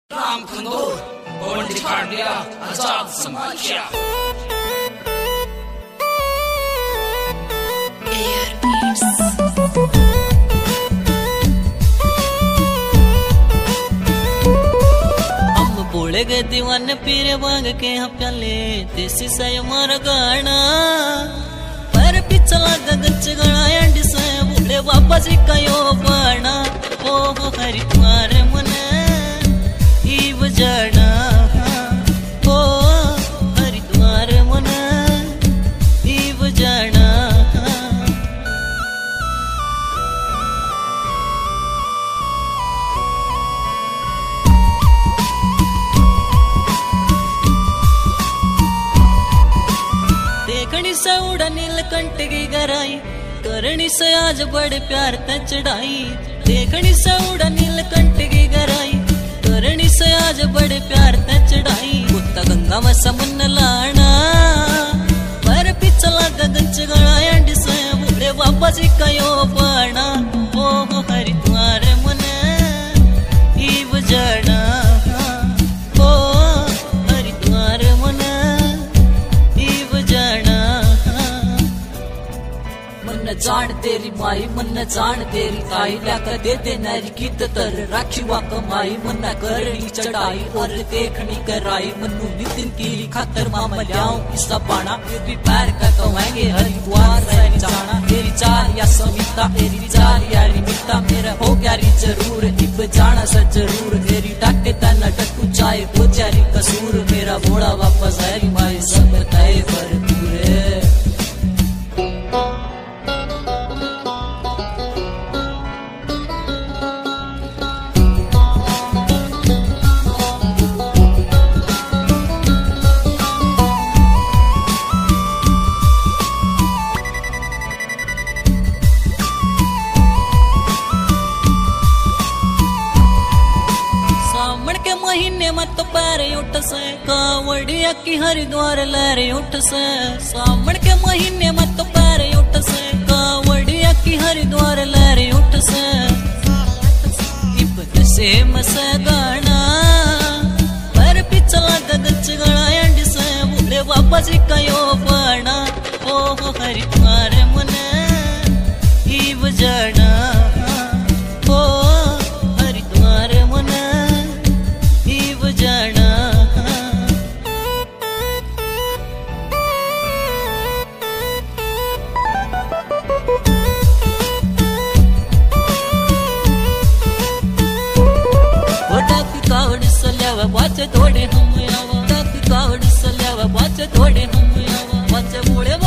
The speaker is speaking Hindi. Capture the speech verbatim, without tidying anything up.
राम खंडोर और दिखा दिया आजाद समाज बोले गए दीवाने पीरे भांग के यहाँ प्याले देसी से मारा गाना पर पिछला गगच गणा एंड से बोले बाबा जी का यो बाना ओ हरि तुम्हारे मन ही बजाना ओ हरि तुम्हारे मन ही बजाना देखनी से उड़ा नीलकंठ की गराई करनी से आज बड़े प्यार ते चढ़ाई देखनी से उड़ा नीलकंठ की गराई करनी से आज बड़े प्यार ते चढ़ाई उत्ता गंगा में समुन्न लाना पर पिछला गगन चगड़ा एंड से बूढ़े बाबा जी का यो बाना ओ हरि तुम्हारे मन ही बजाना ओ हरि तुम्हारे मन मन जान तेरी माई मन जान तेरी ताई लाकर दे दे नारी की तर राखी वा कमाई मन करनी चढ़ाई और देखनी कराई मनु नितिन की खातर मामा लियाऊं इसका पाना फिर भी पैर का कमाएंगे हरिद्वार रहने जाना तेरी चार या सविता तेरी चार या रिमिता मेरा हो गया री जरूर इब जाना सा जरूर तेरी डाके तना डटू चाहे हो जारी कसूर मेरा घोड़ा वापस है माई सब तय पर पूरे महीने मत पैरे उठ से कावड़िया की हरिद्वार लहरे उठ से सावन के महीने मत पैरे उठ से कावड़िया की हरिद्वार लहरे उठ से इब्बत से मसे गाना पर पिछला गगच गड़ा एंड से बूढ़े बाबा जी का यो बाना ओ हरिद्वार मन ही बजाना ओ हरिद्वार मन जाना कावड़ सल्यावा बाचे थोड़े हम आवा कावड़ सल्यावा बाचे थोड़े हम आवा बाचे बूढ़े